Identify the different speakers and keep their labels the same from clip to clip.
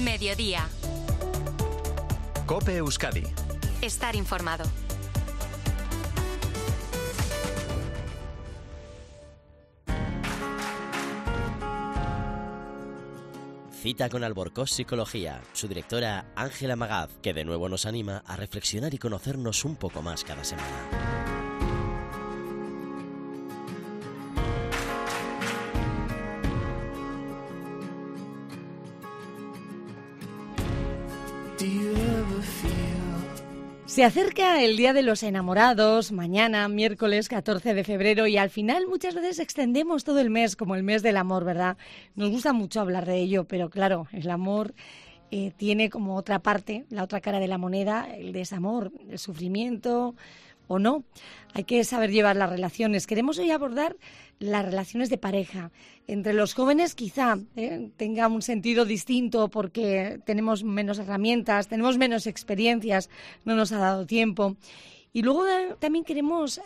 Speaker 1: Mediodía.
Speaker 2: COPE Euskadi.
Speaker 1: Estar informado.
Speaker 3: Cita con Alborcós Psicología, su directora Ángela Magaz, que de nuevo nos anima a reflexionar y conocernos un poco más cada semana.
Speaker 4: Se acerca el Día de los Enamorados, mañana, miércoles 14 de febrero, y al final muchas veces extendemos todo el mes como el mes del amor, ¿verdad? Nos gusta mucho hablar de ello, pero claro, el amor tiene como otra parte, la otra cara de la moneda, el desamor, el sufrimiento o no. Hay que saber llevar las relaciones. Queremos hoy abordar las relaciones de pareja. Entre los jóvenes quizá tenga un sentido distinto porque tenemos menos herramientas, tenemos menos experiencias, no nos ha dado tiempo. Y luego también queremos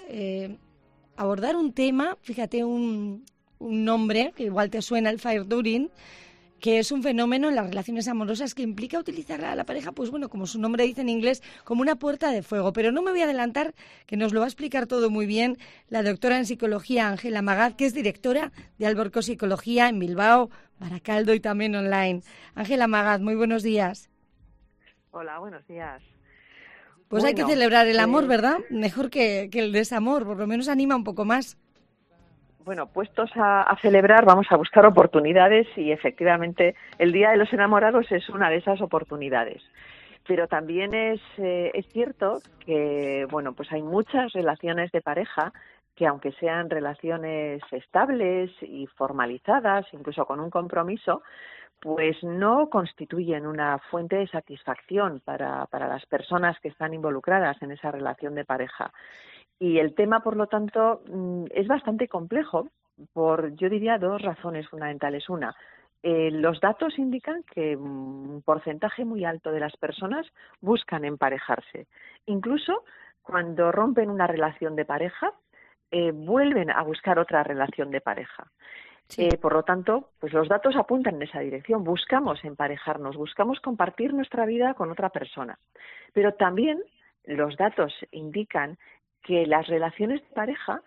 Speaker 4: abordar un tema, fíjate, un nombre que igual te suena, el Feirdurring, que es un fenómeno en las relaciones amorosas que implica utilizar a la pareja, pues bueno, como su nombre dice en inglés, como una puerta de fuego. Pero no me voy a adelantar, que nos lo va a explicar todo muy bien la doctora en psicología Ángela Magaz, que es directora de Alborcós Psicología en Bilbao, Baracaldo y también online. Ángela Magaz, muy buenos días.
Speaker 5: Hola, buenos días.
Speaker 4: Pues hay que celebrar el amor, ¿verdad? Mejor que el desamor, por lo menos anima un poco más.
Speaker 5: Bueno, puestos a celebrar, vamos a buscar oportunidades y efectivamente el Día de los Enamorados es una de esas oportunidades. Pero también es cierto que, bueno, pues hay muchas relaciones de pareja que, aunque sean relaciones estables y formalizadas, incluso con un compromiso, pues no constituyen una fuente de satisfacción para las personas que están involucradas en esa relación de pareja. Y el tema, por lo tanto, es bastante complejo por, yo diría, dos razones fundamentales. Una, los datos indican que un porcentaje muy alto de las personas buscan emparejarse. Incluso cuando rompen una relación de pareja, vuelven a buscar otra relación de pareja. Sí. Por lo tanto, pues los datos apuntan en esa dirección. Buscamos emparejarnos, buscamos compartir nuestra vida con otra persona. Pero también los datos indican que las relaciones de pareja,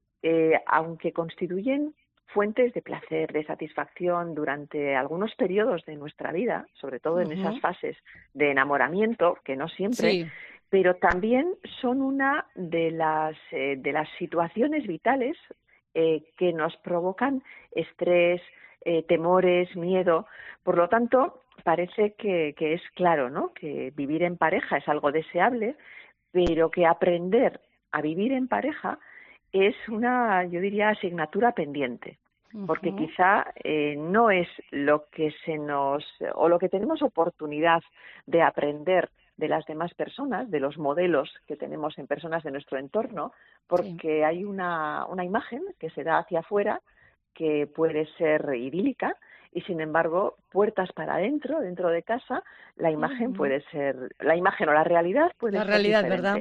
Speaker 5: aunque constituyen fuentes de placer, de satisfacción durante algunos periodos de nuestra vida, sobre todo en esas fases de enamoramiento, que no siempre, sí, pero también son una de las situaciones vitales que nos provocan estrés, temores, miedo. Por lo tanto, parece que es claro, ¿no?, que vivir en pareja es algo deseable, pero que aprender a vivir en pareja es una, yo diría, asignatura pendiente, porque quizá no es lo que o lo que tenemos oportunidad de aprender de las demás personas, de los modelos que tenemos en personas de nuestro entorno, porque hay una imagen que se da hacia afuera que puede ser idílica, y sin embargo, puertas para adentro, dentro de casa, la imagen puede ser, la imagen o la realidad puede ser diferente. ¿Verdad?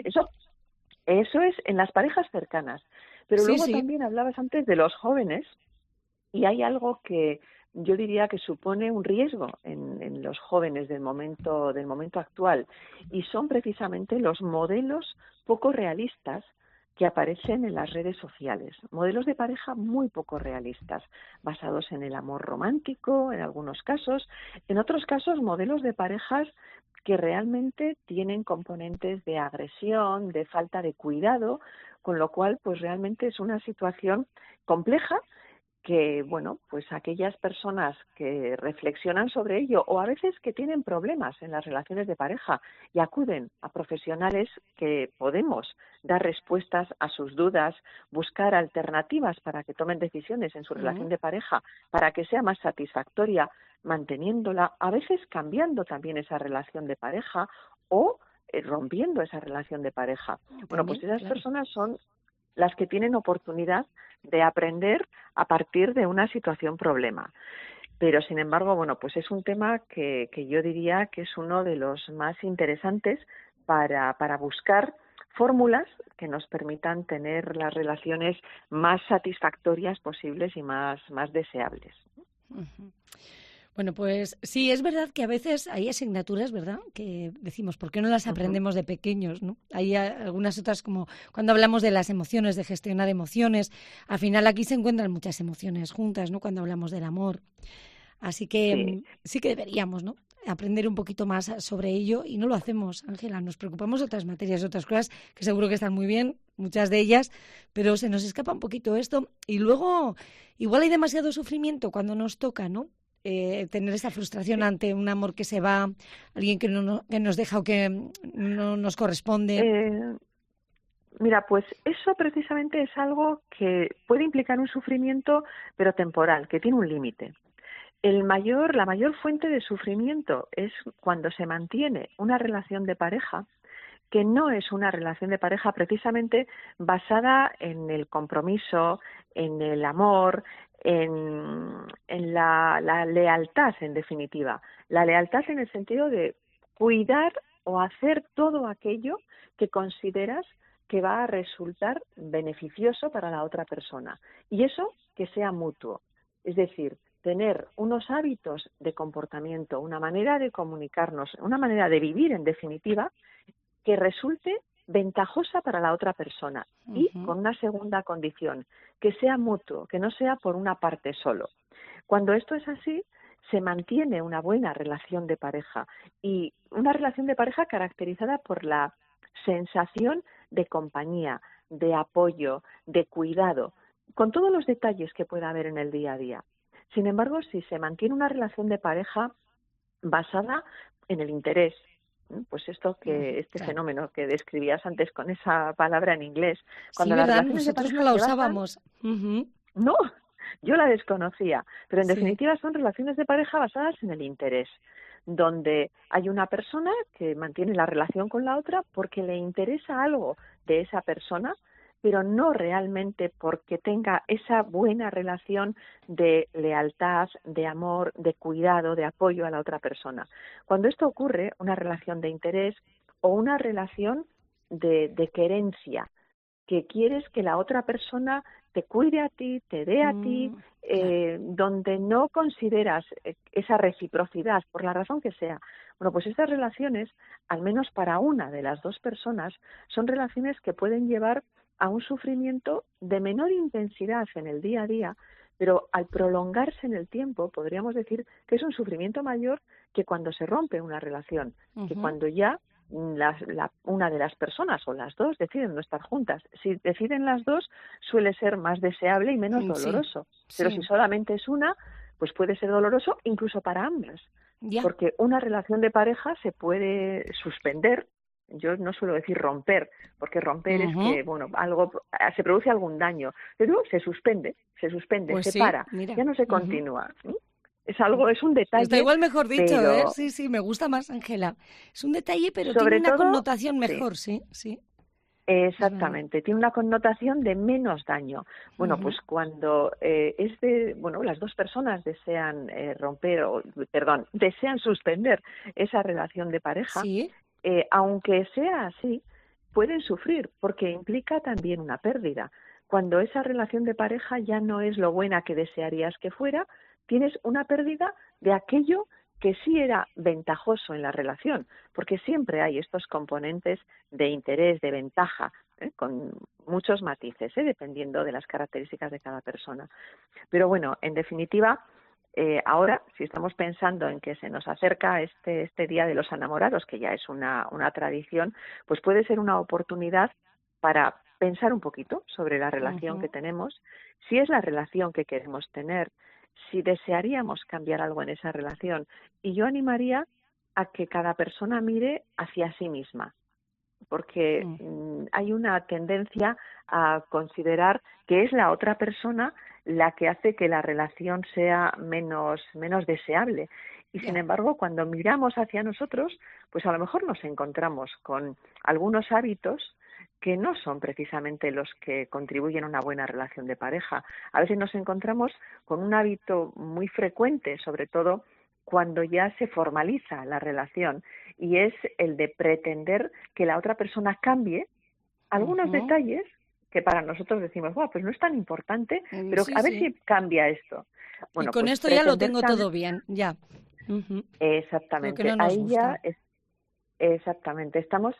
Speaker 5: Eso es en las parejas cercanas. Pero sí, luego también hablabas antes de los jóvenes, y hay algo que yo diría que supone un riesgo en los jóvenes del momento actual, y son precisamente los modelos poco realistas que aparecen en las redes sociales. Modelos de pareja muy poco realistas, basados en el amor romántico, en algunos casos. En otros casos, modelos de parejas que realmente tienen componentes de agresión, de falta de cuidado, con lo cual, pues realmente es una situación compleja que, bueno, pues aquellas personas que reflexionan sobre ello, o a veces que tienen problemas en las relaciones de pareja y acuden a profesionales que podemos dar respuestas a sus dudas, buscar alternativas para que tomen decisiones en su relación de pareja, para que sea más satisfactoria, manteniéndola, a veces cambiando también esa relación de pareja o rompiendo esa relación de pareja. Bueno, pues esas personas son las que tienen oportunidad de aprender a partir de una situación problema. Pero, sin embargo, bueno, pues es un tema que yo diría que es uno de los más interesantes para buscar fórmulas que nos permitan tener las relaciones más satisfactorias posibles y más deseables.
Speaker 4: Bueno, pues sí, es verdad que a veces hay asignaturas, ¿verdad?, que decimos, ¿por qué no las
Speaker 5: Ujú.
Speaker 4: aprendemos de pequeños, no? Hay algunas otras, como cuando hablamos de las emociones, de gestionar emociones. Al final aquí se encuentran muchas emociones juntas, ¿no?, cuando hablamos del amor. Así que
Speaker 5: Sí,
Speaker 4: sí que deberíamos, ¿no?, aprender un poquito más sobre ello, y no lo hacemos, Ángela. Nos preocupamos de otras materias, de otras cosas que seguro que están muy bien, muchas de ellas, pero se nos escapa un poquito esto. Y luego, igual hay demasiado sufrimiento cuando nos toca, ¿no? Tener esa frustración
Speaker 5: sí.
Speaker 4: ante un amor que se va, alguien que que nos deja o que no nos corresponde.
Speaker 5: Eh, Mira, pues eso precisamente es algo que puede implicar un sufrimiento, pero temporal, que tiene un límite. La mayor fuente de sufrimiento es cuando se mantiene una relación de pareja que no es una relación de pareja precisamente basada en el compromiso, en el amor, en la lealtad, en definitiva. La lealtad en el sentido de cuidar o hacer todo aquello que consideras que va a resultar beneficioso para la otra persona. Y eso que sea mutuo. Es decir, tener unos hábitos de comportamiento, una manera de comunicarnos, una manera de vivir, en definitiva, que resulte ventajosa para la otra persona y
Speaker 4: Ujú.
Speaker 5: con una segunda condición, que sea mutuo, que no sea por una parte solo. Cuando esto es así, se mantiene una buena relación de pareja y una relación de pareja caracterizada por la sensación de compañía, de apoyo, de cuidado, con todos los detalles que pueda haber en el día a día. Sin embargo, si se mantiene una relación de pareja basada en el interés, pues
Speaker 4: Ujú,
Speaker 5: este
Speaker 4: claro.
Speaker 5: fenómeno que describías antes con esa palabra en inglés,
Speaker 4: Sí,
Speaker 5: cuando las
Speaker 4: ¿verdad?
Speaker 5: relaciones de
Speaker 4: Nosotros no
Speaker 5: pareja
Speaker 4: la
Speaker 5: se basan,
Speaker 4: usábamos. Ujú.
Speaker 5: no, yo la desconocía, pero en
Speaker 4: Sí.
Speaker 5: definitiva son relaciones de pareja basadas en el interés, donde hay una persona que mantiene la relación con la otra porque le interesa algo de esa persona, pero no realmente porque tenga esa buena relación de lealtad, de amor, de cuidado, de apoyo a la otra persona. Cuando esto ocurre, una relación de interés o una relación de querencia, que quieres que la otra persona te cuide a ti, te dé a ti,
Speaker 4: Claro.
Speaker 5: donde no consideras esa reciprocidad, por la razón que sea. Bueno, pues estas relaciones, al menos para una de las dos personas, son relaciones que pueden llevar a un sufrimiento de menor intensidad en el día a día, pero al prolongarse en el tiempo, podríamos decir que es un sufrimiento mayor que cuando se rompe una relación, que
Speaker 4: Ujú.
Speaker 5: cuando ya una de las personas o las dos deciden no estar juntas. Si deciden las dos, suele ser más deseable y menos
Speaker 4: Sí,
Speaker 5: doloroso. Pero si
Speaker 4: sí.
Speaker 5: solamente es una, pues puede ser doloroso incluso para ambas.
Speaker 4: Ya.
Speaker 5: Porque una relación de pareja se puede suspender. Yo no suelo decir romper, porque romper es
Speaker 4: Ujú.
Speaker 5: que, bueno, se produce algún daño, pero se suspende,
Speaker 4: Pues
Speaker 5: se
Speaker 4: sí,
Speaker 5: para,
Speaker 4: mira.
Speaker 5: ya no se
Speaker 4: Ujú.
Speaker 5: continúa. Es un
Speaker 4: Está
Speaker 5: detalle,
Speaker 4: igual mejor dicho, ¿eh?
Speaker 5: pero
Speaker 4: Sí, sí, me gusta más, Ángela. Es un detalle, pero tiene
Speaker 5: sobre
Speaker 4: una
Speaker 5: todo,
Speaker 4: connotación
Speaker 5: sí.
Speaker 4: mejor, sí, sí, es verdad.
Speaker 5: Exactamente, tiene una connotación de menos daño. Bueno,
Speaker 4: Ujú.
Speaker 5: pues cuando las dos personas desean desean suspender esa relación de pareja,
Speaker 4: Sí.
Speaker 5: aunque sea así, pueden sufrir porque implica también una pérdida. Cuando esa relación de pareja ya no es lo buena que desearías que fuera, tienes una pérdida de aquello que sí era ventajoso en la relación, porque siempre hay estos componentes de interés, de ventaja, con muchos matices, dependiendo de las características de cada persona. Pero bueno, en definitiva, ahora, si estamos pensando en que se nos acerca este Día de los Enamorados, que ya es una tradición, pues puede ser una oportunidad para pensar un poquito sobre la relación que
Speaker 4: Ujú.
Speaker 5: tenemos, si es la relación que queremos tener, si desearíamos cambiar algo en esa relación. Y yo animaría a que cada persona mire hacia sí misma, porque
Speaker 4: Mm.
Speaker 5: hay una tendencia a considerar que es la otra persona la que hace que la relación sea menos deseable. Y sin
Speaker 4: Ya.
Speaker 5: embargo, cuando miramos hacia nosotros, pues a lo mejor nos encontramos con algunos hábitos que no son precisamente los que contribuyen a una buena relación de pareja. A veces nos encontramos con un hábito muy frecuente, sobre todo cuando ya se formaliza la relación, y es el de pretender que la otra persona cambie algunos
Speaker 4: Ujú.
Speaker 5: detalles que para nosotros decimos, wow, pues no es tan importante, pero
Speaker 4: Sí,
Speaker 5: a ver
Speaker 4: sí.
Speaker 5: si cambia esto.
Speaker 4: Y
Speaker 5: Bueno,
Speaker 4: con
Speaker 5: pues
Speaker 4: esto ya lo
Speaker 5: pretender
Speaker 4: tengo todo bien, ya. Ujú. Lo que
Speaker 5: exactamente,
Speaker 4: no nos
Speaker 5: ahí
Speaker 4: gusta.
Speaker 5: ya exactamente, estamos,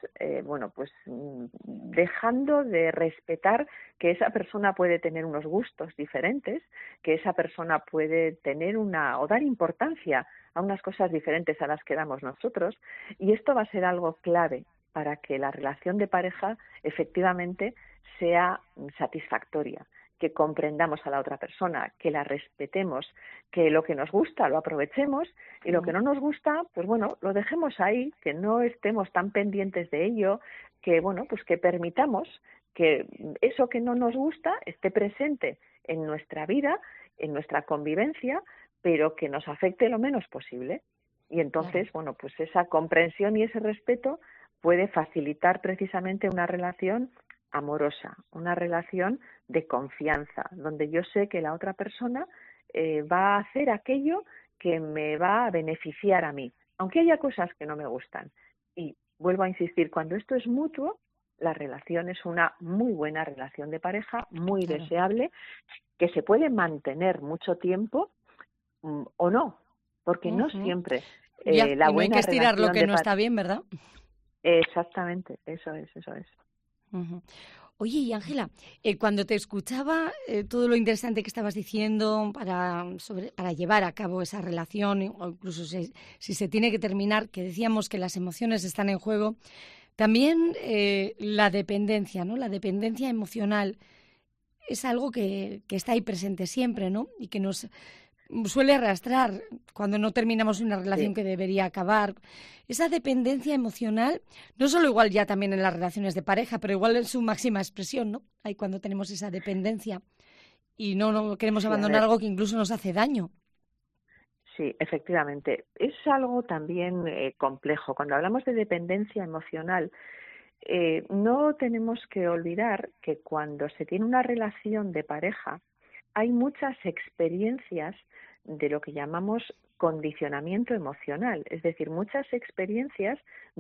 Speaker 5: dejando de respetar que esa persona puede tener unos gustos diferentes, que esa persona puede tener o dar importancia a unas cosas diferentes a las que damos nosotros, y esto va a ser algo clave para que la relación de pareja efectivamente sea satisfactoria, que comprendamos a la otra persona, que la respetemos, que lo que nos gusta lo aprovechemos y lo que no nos gusta, pues bueno, lo dejemos ahí, que no estemos tan pendientes de ello, que bueno, pues que permitamos que eso que no nos gusta esté presente en nuestra vida, en nuestra convivencia, pero que nos afecte lo menos posible. Y
Speaker 4: Claro.
Speaker 5: entonces, bueno, pues esa comprensión y ese respeto puede facilitar precisamente una relación amorosa, una relación de confianza, donde yo sé que la otra persona va a hacer aquello que me va a beneficiar a mí, aunque haya cosas que no me gustan. Y vuelvo a insistir, cuando esto es mutuo, la relación es una muy buena relación de pareja, muy
Speaker 4: Claro.
Speaker 5: deseable, que se puede mantener mucho tiempo o no, porque no
Speaker 4: Ujú.
Speaker 5: siempre
Speaker 4: Ya,
Speaker 5: la
Speaker 4: y no hay que
Speaker 5: buena
Speaker 4: estirar lo
Speaker 5: relación
Speaker 4: que
Speaker 5: de
Speaker 4: no
Speaker 5: pareja.
Speaker 4: está bien, ¿verdad?
Speaker 5: Exactamente, eso es, eso es.
Speaker 4: Ujú. Oye, y Ángela, cuando te escuchaba todo lo interesante que estabas diciendo para llevar a cabo esa relación, o incluso si se tiene que terminar, que decíamos que las emociones están en juego, también la dependencia, ¿no? La dependencia emocional es algo que está ahí presente siempre, ¿no? Y que nos suele arrastrar cuando no terminamos una relación
Speaker 5: Sí.
Speaker 4: que debería acabar. Esa dependencia emocional, no solo igual ya también en las relaciones de pareja, pero igual en su máxima expresión, ¿no? Ahí cuando tenemos esa dependencia y no queremos
Speaker 5: Sí, a
Speaker 4: abandonar
Speaker 5: ver,
Speaker 4: algo que incluso nos hace daño.
Speaker 5: sí, efectivamente. Es algo también complejo. Cuando hablamos de dependencia emocional, no tenemos que olvidar que cuando se tiene una relación de pareja, hay muchas experiencias de lo que llamamos condicionamiento emocional, es decir, muchas experiencias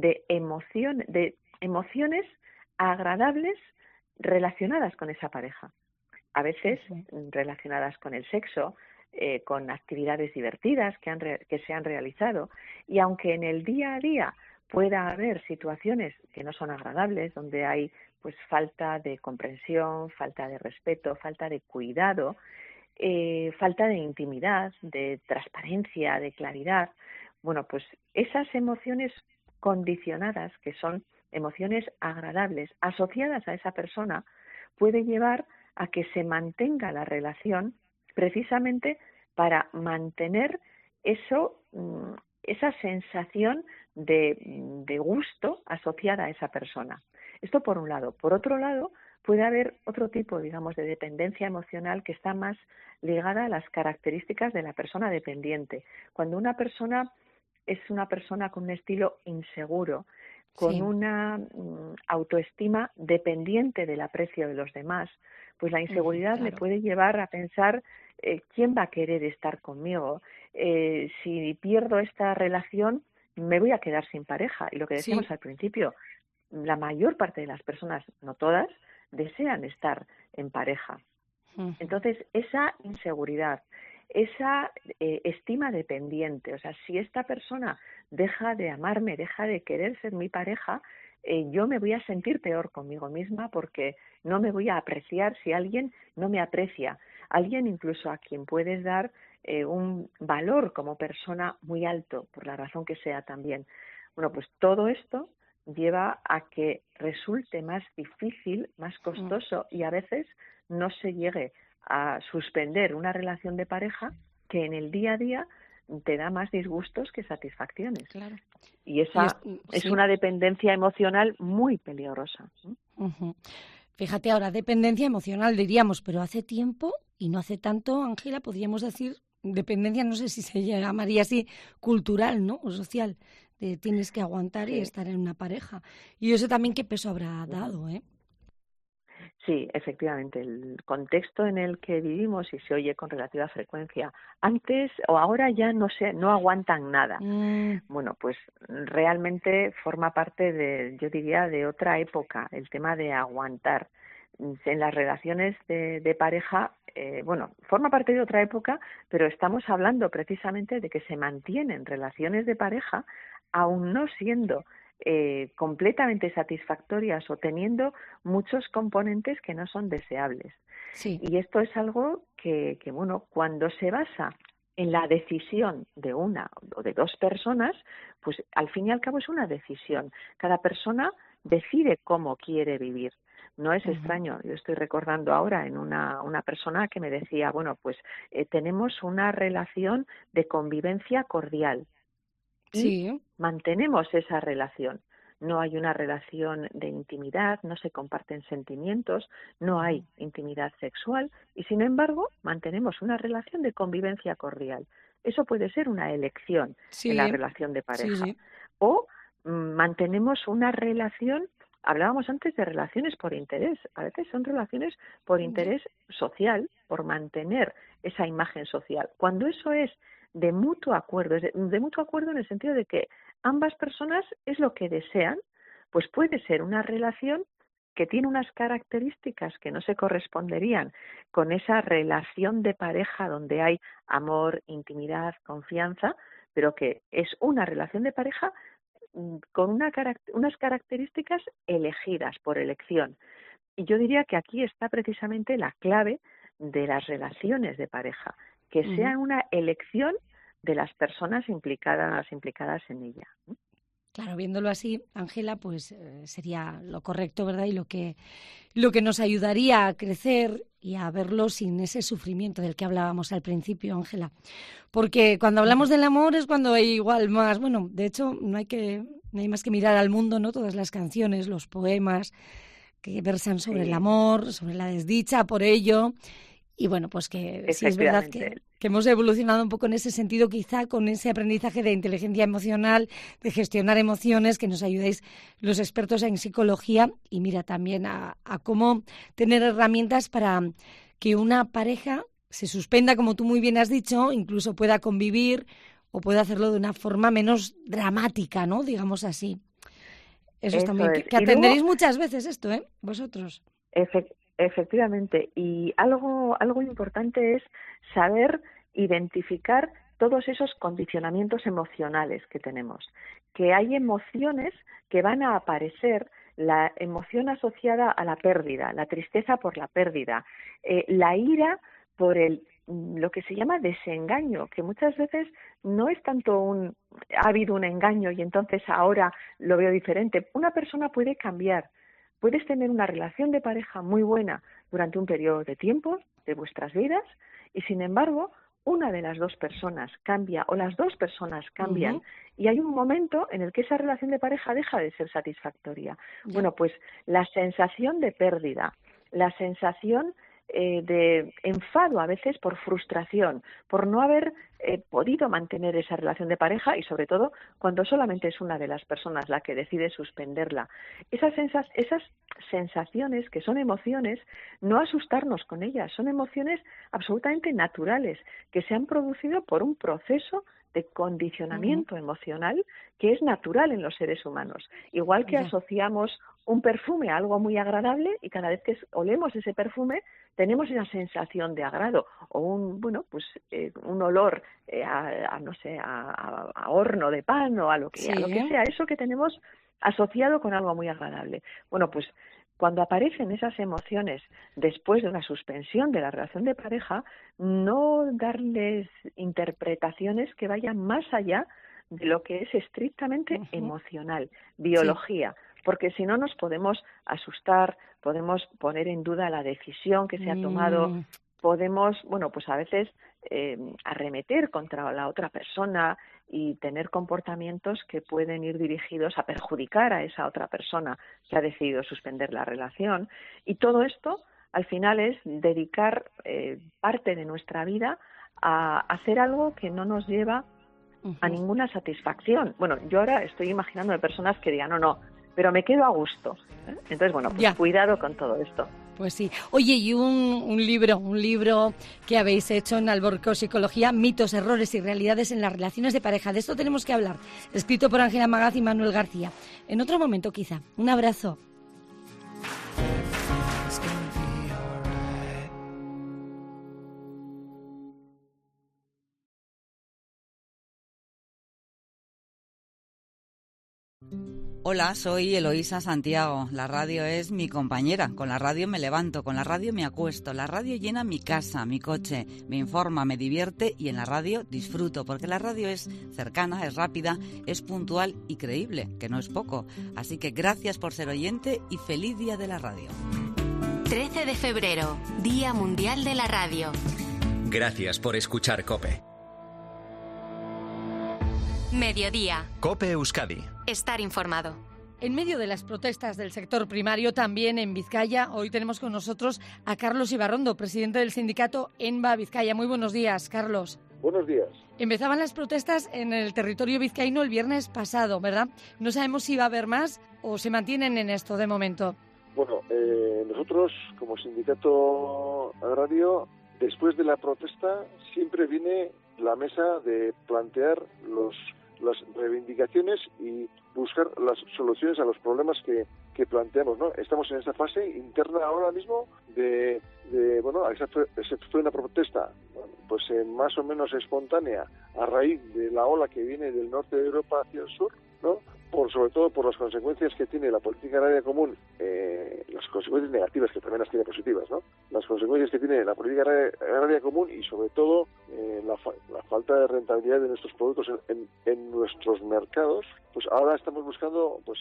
Speaker 5: de emociones agradables relacionadas con esa pareja. A veces
Speaker 4: Ujú.
Speaker 5: relacionadas con el sexo, con actividades divertidas que se han realizado, y aunque en el día a día pueda haber situaciones que no son agradables, donde hay pues falta de comprensión, falta de respeto, falta de cuidado, falta de intimidad, de transparencia, de claridad, bueno, pues esas emociones condicionadas, que son emociones agradables, asociadas a esa persona, puede llevar a que se mantenga la relación precisamente para mantener eso, esa sensación de gusto asociada a esa persona. Esto por un lado. Por otro lado, puede haber otro tipo, digamos, de dependencia emocional que está más ligada a las características de la persona dependiente. Cuando una persona es una persona con un estilo inseguro, con
Speaker 4: Sí.
Speaker 5: una autoestima dependiente del aprecio de los demás, pues la
Speaker 4: Ujú,
Speaker 5: inseguridad le
Speaker 4: claro.
Speaker 5: puede llevar a pensar quién va a querer estar conmigo. Si pierdo esta relación, me voy a quedar sin pareja. Y lo que
Speaker 4: Sí.
Speaker 5: decíamos al principio, la mayor parte de las personas, no todas, desean estar en pareja.
Speaker 4: Ujú.
Speaker 5: Entonces, esa inseguridad, esa estima dependiente, o sea, si esta persona deja de amarme, deja de querer ser mi pareja, yo me voy a sentir peor conmigo misma porque no me voy a apreciar si alguien no me aprecia, alguien incluso a quien puedes dar un valor como persona muy alto, por la razón que sea también. Bueno, pues todo esto lleva a que resulte más difícil, más
Speaker 4: Mm,
Speaker 5: costoso y a veces no se llegue a suspender una relación de pareja que en el día a día te da más disgustos que satisfacciones.
Speaker 4: claro.
Speaker 5: Y
Speaker 4: Y
Speaker 5: esa es
Speaker 4: sí.
Speaker 5: una dependencia emocional muy peligrosa.
Speaker 4: Ujú. Fíjate ahora, dependencia emocional diríamos, pero hace tiempo y no hace tanto, Ángela, podríamos decir dependencia, no sé si se llamaría así, cultural, ¿no? O social, de tienes que aguantar y
Speaker 5: Sí.
Speaker 4: estar en una pareja. Y eso también qué peso habrá
Speaker 5: Ujú.
Speaker 4: dado, ¿eh?
Speaker 5: Sí, efectivamente, el contexto en el que vivimos y se oye con relativa frecuencia, antes o ahora ya no aguantan nada.
Speaker 4: Mm,
Speaker 5: Bueno, pues realmente forma parte de, yo diría, de otra época, el tema de aguantar. en las relaciones de pareja, forma parte de otra época, pero estamos hablando precisamente de que se mantienen relaciones de pareja aún no siendo completamente satisfactorias o teniendo muchos componentes que no son deseables.
Speaker 4: Sí.
Speaker 5: Y esto es algo que cuando se basa en la decisión de una o de dos personas, pues al fin y al cabo es una decisión. Cada persona decide cómo quiere vivir. No es extraño. Yo estoy recordando ahora en una persona que me decía, tenemos una relación de convivencia cordial y mantenemos esa relación. No hay una relación de intimidad, no se comparten sentimientos, no hay intimidad sexual y, sin embargo, mantenemos una relación de convivencia cordial. Eso puede ser una elección en la relación de pareja. O mantenemos una relación, hablábamos antes de relaciones por interés, a veces son relaciones por interés social, por mantener esa imagen social. Cuando eso es de mutuo acuerdo en el sentido de que ambas personas es lo que desean, pues puede ser una relación que tiene unas características que no se corresponderían con esa relación de pareja donde hay amor, intimidad, confianza, pero que es una relación de pareja con unas características elegidas por elección. Y yo diría que aquí está precisamente la clave de las relaciones de pareja, que sean una elección de las personas implicadas en ella.
Speaker 4: Claro, viéndolo así, Ángela, pues sería lo correcto, ¿verdad? Y lo que nos ayudaría a crecer y a verlo sin ese sufrimiento del que hablábamos al principio, Ángela. Porque cuando hablamos del amor es cuando hay igual más, de hecho no hay más que mirar al mundo, ¿no? Todas las canciones, los poemas que versan sobre el amor, sobre la desdicha por ello. Y pues que sí es verdad que hemos evolucionado un poco en ese sentido, quizá con ese aprendizaje de inteligencia emocional, de gestionar emociones, que nos ayudáis los expertos en psicología, y mira también a cómo tener herramientas para que una pareja se suspenda, como tú muy bien has dicho, incluso pueda convivir o pueda hacerlo de una forma menos dramática, ¿no? Digamos así. Eso es también, que atenderéis luego, muchas veces esto, vosotros.
Speaker 5: Efectivamente, y algo importante es saber identificar todos esos condicionamientos emocionales que tenemos, que hay emociones que van a aparecer, la emoción asociada a la pérdida, la tristeza por la pérdida, la ira por lo que se llama desengaño, que muchas veces no es tanto ha habido un engaño y entonces ahora lo veo diferente. Una persona puede cambiar. Puedes tener una relación de pareja muy buena durante un periodo de tiempo de vuestras vidas y, sin embargo, una de las dos personas cambia o las dos personas cambian y hay un momento en el que esa relación de pareja deja de ser satisfactoria. Pues la sensación de pérdida, la sensación de enfado a veces por frustración, por no haber podido mantener esa relación de pareja y sobre todo cuando solamente es una de las personas la que decide suspenderla. Esas sensaciones que son emociones, no asustarnos con ellas, son emociones absolutamente naturales que se han producido por un proceso de condicionamiento emocional que es natural en los seres humanos. Igual que asociamos un perfume a algo muy agradable y cada vez que olemos ese perfume tenemos esa sensación de agrado o un olor a horno de pan o a lo que sea, eso que tenemos asociado con algo muy agradable. Pues cuando aparecen esas emociones después de una suspensión de la relación de pareja, no darles interpretaciones que vayan más allá de lo que es estrictamente emocional, biología, porque si no nos podemos asustar, podemos poner en duda la decisión que se ha tomado, podemos, a veces arremeter contra la otra persona y tener comportamientos que pueden ir dirigidos a perjudicar a esa otra persona que ha decidido suspender la relación. Y todo esto, al final, es dedicar parte de nuestra vida a hacer algo que no nos lleva a ninguna satisfacción. Yo ahora estoy imaginando de personas que digan, no, pero me quedo a gusto. Entonces, cuidado con todo esto.
Speaker 4: Pues sí. Oye, y un libro que habéis hecho en Alborcós Psicología, Mitos, Errores y Realidades en las Relaciones de Pareja. De esto tenemos que hablar. Escrito por Ángela Magaz y Manuel García. En otro momento, quizá. Un abrazo.
Speaker 1: Hola, soy Eloísa Santiago. La radio es mi compañera. Con la radio me levanto, con la radio me acuesto. La radio llena mi casa, mi coche, me informa, me divierte y en la radio disfruto, porque la radio es cercana, es rápida, es puntual y creíble, que no es poco. Así que gracias por ser oyente y feliz Día de la Radio.
Speaker 2: 13 de febrero, Día Mundial de la Radio.
Speaker 6: Gracias por escuchar COPE.
Speaker 2: Mediodía.
Speaker 6: COPE Euskadi.
Speaker 2: Estar informado.
Speaker 4: En medio de las protestas del sector primario, también en Vizcaya, hoy tenemos con nosotros a Carlos Ibarrondo, presidente del sindicato ENBA Vizcaya. Muy buenos días, Carlos.
Speaker 7: Buenos días.
Speaker 4: Empezaban las protestas en el territorio vizcaíno el viernes pasado, ¿verdad? No sabemos si va a haber más o se mantienen en esto de momento.
Speaker 7: Bueno, nosotros como sindicato agrario, después de la protesta, siempre viene la mesa de plantear las reivindicaciones y buscar las soluciones a los problemas que planteamos, ¿no? Estamos en esta fase interna ahora mismo esa fue una protesta, pues más o menos espontánea a raíz de la ola que viene del norte de Europa hacia el sur, ¿no? Sobre todo por las consecuencias que tiene la política agraria común, las consecuencias negativas, que también las tiene positivas, ¿no? Las consecuencias que tiene la política agraria común y sobre todo la falta de rentabilidad de nuestros productos en nuestros mercados. Pues ahora estamos buscando pues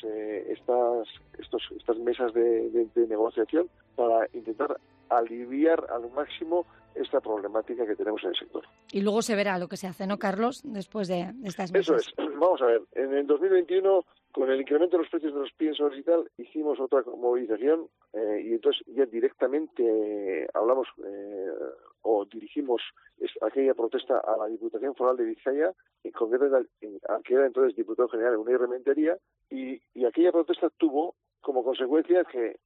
Speaker 7: estas mesas de negociación para intentar aliviar al máximo esta problemática que tenemos en el sector.
Speaker 4: Y luego se verá lo que se hace, ¿no, Carlos? Después de estas mesas.
Speaker 7: Eso es. Vamos a ver. En el 2021, con el incremento de los precios de los piensos y tal, hicimos otra movilización y entonces ya directamente hablamos o dirigimos aquella protesta a la Diputación Foral de Vizcaya, en concreto al que era entonces diputado general Unai Rementería, y aquella protesta tuvo como consecuencia que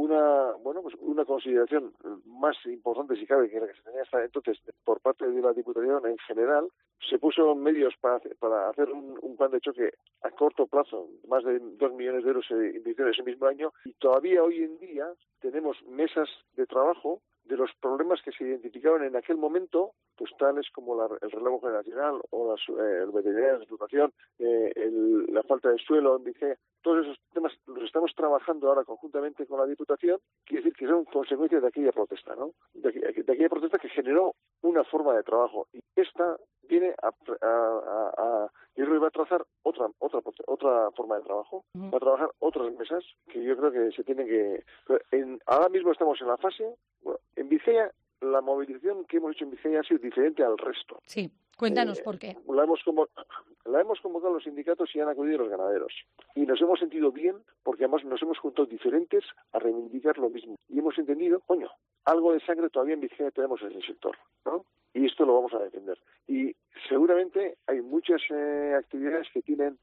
Speaker 7: una consideración más importante, si cabe, que la que se tenía hasta entonces por parte de la Diputación en general, se puso medios para hacer un plan de choque a corto plazo, más de 2 millones de euros se invirtió en ese mismo año, y todavía hoy en día tenemos mesas de trabajo de los problemas que se identificaron en aquel momento, pues tales como el relevo generacional o el veterinario de explotación, la falta de suelo en Vizcaya. Todos esos temas los estamos trabajando ahora conjuntamente con la Diputación, quiere decir que son consecuencias de aquella protesta, ¿no? De aquella protesta que generó una forma de trabajo, y esta viene yo creo que va a trazar otra forma de trabajo, va a trabajar otras mesas que yo creo que se tienen que... Ahora mismo estamos en la fase... Bueno, en Vizcaya, la movilización que hemos hecho en Vizcaya ha sido diferente al resto.
Speaker 4: Sí, cuéntanos por qué.
Speaker 7: La hemos convocado los sindicatos y han acudido los ganaderos. Y nos hemos sentido bien porque además nos hemos juntado diferentes a reivindicar lo mismo. Y hemos entendido, algo de sangre todavía en Vizcaya tenemos en el sector, ¿no? Y esto lo vamos a defender. Y seguramente hay muchas actividades que tienen,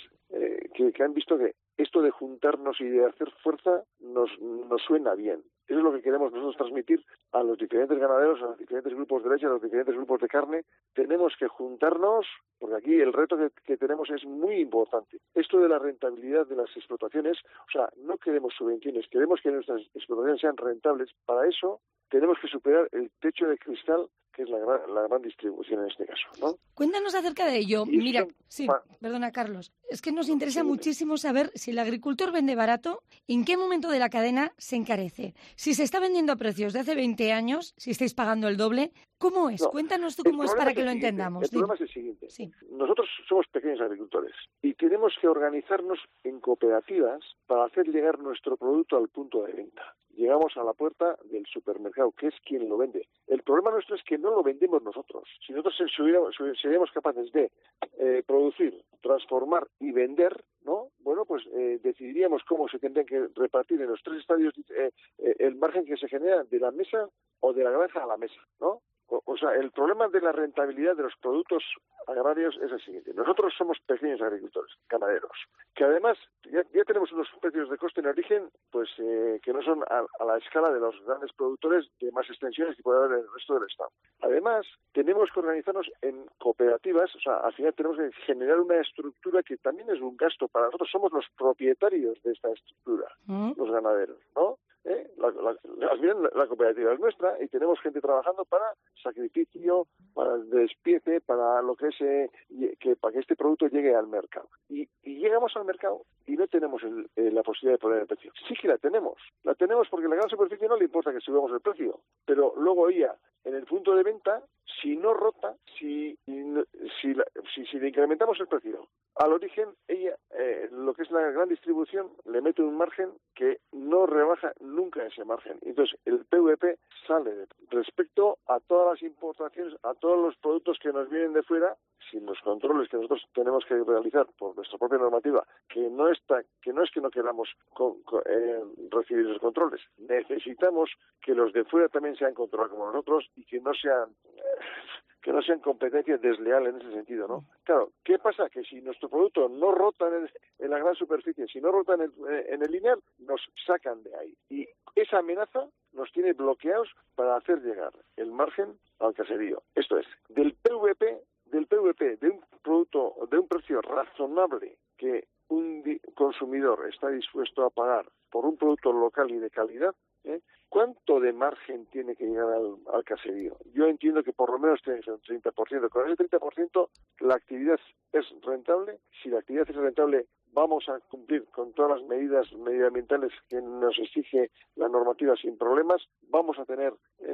Speaker 7: que han visto que esto de juntarnos y de hacer fuerza nos suena bien. Eso es lo que queremos nosotros transmitir a los diferentes ganaderos, a los diferentes grupos de leche, a los diferentes grupos de carne. Tenemos que juntarnos, porque aquí el reto que tenemos es muy importante. Esto de la rentabilidad de las explotaciones, no queremos subvenciones, queremos que nuestras explotaciones sean rentables. Para eso tenemos que superar el techo de cristal, que es la gran distribución en este caso, ¿no?
Speaker 4: Cuéntanos acerca de ello. Mira, perdona, Carlos. Es que nos interesa muchísimo saber si el agricultor vende barato, en qué momento de la cadena se encarece. Si se está vendiendo a precios de hace 20 años, si estáis pagando el doble, ¿cómo es? Cuéntanos tú cómo es para que lo entendamos.
Speaker 7: El problema es el siguiente.
Speaker 4: Sí.
Speaker 7: Nosotros somos pequeños agricultores y tenemos que organizarnos en cooperativas para hacer llegar nuestro producto al punto de venta. Llegamos a la puerta del supermercado, que es quien lo vende. El problema nuestro es que no lo vendemos nosotros. Si nosotros seríamos capaces de producir, transformar y vender, ¿no? Decidiríamos cómo se tendrían que repartir en los 3 estadios el margen que se genera de la mesa o de la granja a la mesa, ¿no? El problema de la rentabilidad de los productos agrarios es el siguiente. Nosotros somos pequeños agricultores, ganaderos, que además ya tenemos unos precios de coste en origen que no son a la escala de los grandes productores de más extensiones que puede haber en el resto del Estado. Además, tenemos que organizarnos en cooperativas, al final tenemos que generar una estructura que también es un gasto para nosotros. Somos los propietarios de esta estructura, los ganaderos, ¿no? La cooperativa es nuestra y tenemos gente trabajando para sacrificio, despiece, para lo que es para que este producto llegue al mercado. Y llegamos al mercado y no tenemos la posibilidad de poner el precio. Sí que la tenemos porque a la gran superficie no le importa que subamos el precio, pero luego ella, en el punto de venta, si no rota, si le incrementamos el precio al origen, ella, lo que es la gran distribución, le mete un margen que no rebaja nunca ese margen. Entonces, el PVP sale respecto a todas las importaciones, a todos los productos que nos vienen de fuera, sin los controles que nosotros tenemos que realizar por nuestra propia normativa, que no es que no queramos recibir esos controles. Necesitamos que los de fuera también sean controlados como nosotros y que no sean competencias desleales en ese sentido, ¿no? Claro, ¿qué pasa? Que si nuestro producto no rota en la gran superficie, si no rota en el lineal, nos sacan de ahí. Y esa amenaza nos tiene bloqueados para hacer llegar el margen al caserío. Esto es, del PVP, de un producto, de un precio razonable que un consumidor está dispuesto a pagar por un producto local y de calidad, ¿cuánto de margen tiene que llegar al caserío? Yo entiendo que por lo menos tiene que ser un 30%. Con ese 30% la actividad es rentable. Si la actividad es rentable, vamos a cumplir con todas las medidas medioambientales que nos exige la normativa sin problemas. Vamos a tener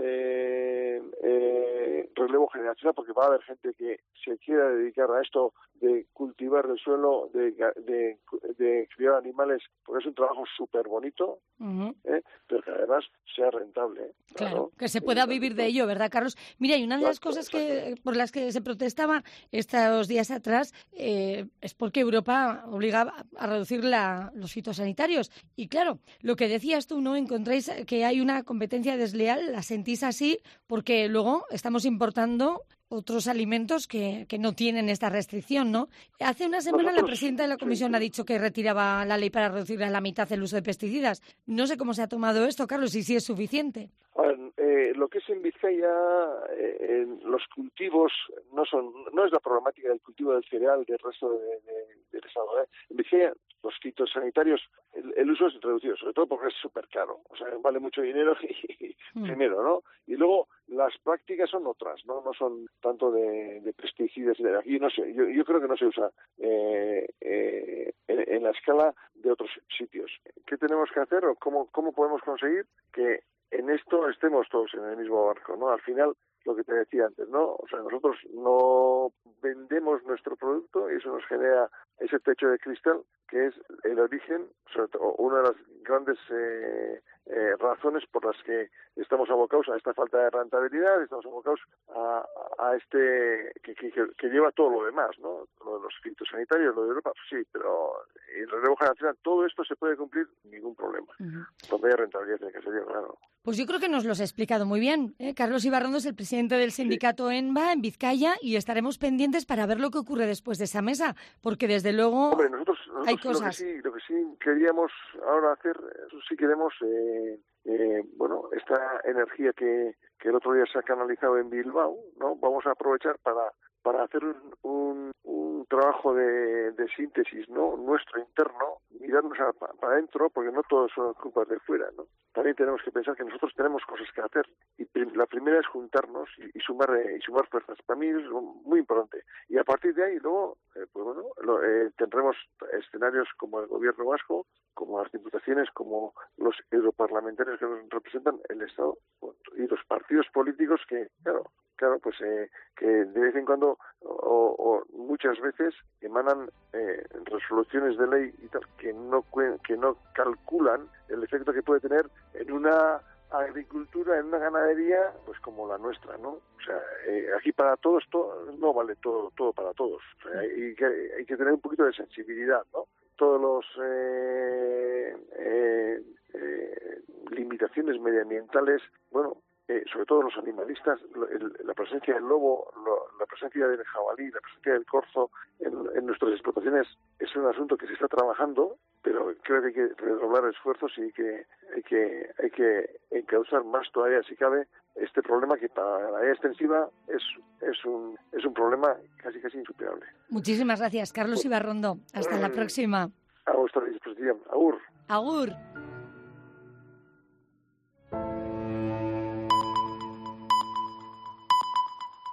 Speaker 7: relevo generacional porque va a haber gente que se quiera dedicar a esto de cultivar el suelo, de criar animales, porque es un trabajo súper bonito, pero que además sea rentable.
Speaker 4: Claro, que se pueda vivir de ello, ¿verdad, Carlos? Mira, y una de las cosas por las que se protestaba estos días atrás es porque Europa obliga a reducir los fitosanitarios. Y claro, lo que decías tú, ¿no? Encontráis que hay una competencia desleal, la sentís así, porque luego estamos importando otros alimentos que no tienen esta restricción, ¿no? Hace una semana la presidenta de la Comisión ha dicho que retiraba la ley para reducir a la mitad el uso de pesticidas. No sé cómo se ha tomado esto, Carlos, y si es suficiente.
Speaker 7: Lo que es en Vizcaya, los cultivos no es la problemática del cultivo del cereal del resto del estado. En Vizcaya, los fitosanitarios, el uso es reducido, sobre todo porque es súper caro. O sea, vale mucho dinero primero, ¿no? Y luego las prácticas son otras, no son tanto de pesticidas. Aquí no sé, yo creo que no se usa en la escala de otros sitios. ¿Qué tenemos que hacer o cómo podemos conseguir que en esto estemos todos en el mismo barco, ¿no? Al final, lo que te decía antes, ¿no? O sea, nosotros no vendemos nuestro producto y eso nos genera ese techo de cristal que es el origen, sobre todo, una de las grandes razones por las que estamos abocados a esta falta de rentabilidad, estamos abocados a este que lleva todo lo demás, ¿no? Lo de los fitosanitarios, lo de Europa, sí, pero el relevo generacional, todo esto se puede cumplir sin ningún problema. Donde haya rentabilidad en el caserío, claro.
Speaker 4: Pues yo creo que nos lo has explicado muy bien. Carlos Ibarrondo es el presidente del sindicato ENVA en Vizcaya y estaremos pendientes para ver lo que ocurre después de esa mesa, porque desde luego
Speaker 7: nosotros
Speaker 4: hay cosas.
Speaker 7: Lo que sí queríamos ahora hacer, sí queremos, esta energía que el otro día se ha canalizado en Bilbao, ¿no? Vamos a aprovechar para hacer un trabajo de síntesis, ¿no? Nuestro interno, mirarnos para adentro, porque no todos son culpas de fuera, ¿no? También tenemos que pensar que nosotros tenemos cosas que hacer y la primera es juntarnos y sumar fuerzas. Para mí es muy importante. Y a partir de ahí luego, tendremos escenarios como el gobierno vasco, como las diputaciones, como los europarlamentarios que nos representan el Estado y los partidos políticos que, claro, pues que de vez en cuando o muchas veces emanan resoluciones de ley y tal que no calculan el efecto que puede tener en una agricultura, en una ganadería, pues como la nuestra, ¿no? O sea, aquí para todos no vale todo para todos. O sea, hay que tener un poquito de sensibilidad, ¿no? Todos los limitaciones medioambientales, sobre todo los animalistas, la presencia del lobo, la presencia del jabalí, la presencia del corzo en nuestras explotaciones es un asunto que se está trabajando, pero creo que hay que redoblar esfuerzos y hay que encauzar más todavía, si cabe, este problema que para la área extensiva es un problema casi insuperable.
Speaker 4: Muchísimas gracias, Carlos Ibarrondo. Hasta la próxima.
Speaker 7: A vuestra disposición. Agur.
Speaker 4: Agur.